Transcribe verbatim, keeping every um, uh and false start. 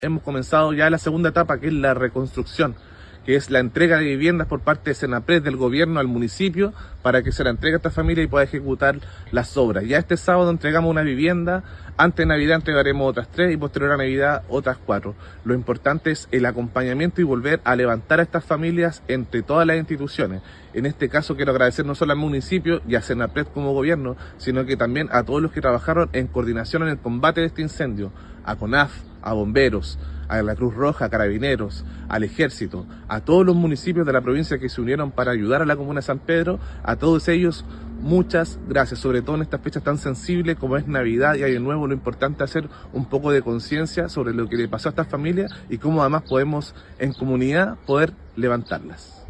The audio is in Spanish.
Hemos comenzado ya la segunda etapa, que es la reconstrucción, que es la entrega de viviendas por parte de Senapred, del gobierno, al municipio, para que se la entregue a esta familia y pueda ejecutar las obras. Ya este sábado entregamos una vivienda, antes de Navidad entregaremos otras tres y posterior a Navidad otras cuatro. Lo importante es el acompañamiento y volver a levantar a estas familias entre todas las instituciones. En este caso quiero agradecer no solo al municipio y a Senapred como gobierno, sino que también a todos los que trabajaron en coordinación en el combate de este incendio, a CONAF, a bomberos, a la Cruz Roja, a Carabineros, al Ejército, a todos los municipios de la provincia que se unieron para ayudar a la comuna de San Pedro. A todos ellos, muchas gracias, sobre todo en estas fechas tan sensibles como es Navidad y Año Nuevo. Lo importante es hacer un poco de conciencia sobre lo que le pasó a estas familias y cómo además podemos en comunidad poder levantarlas.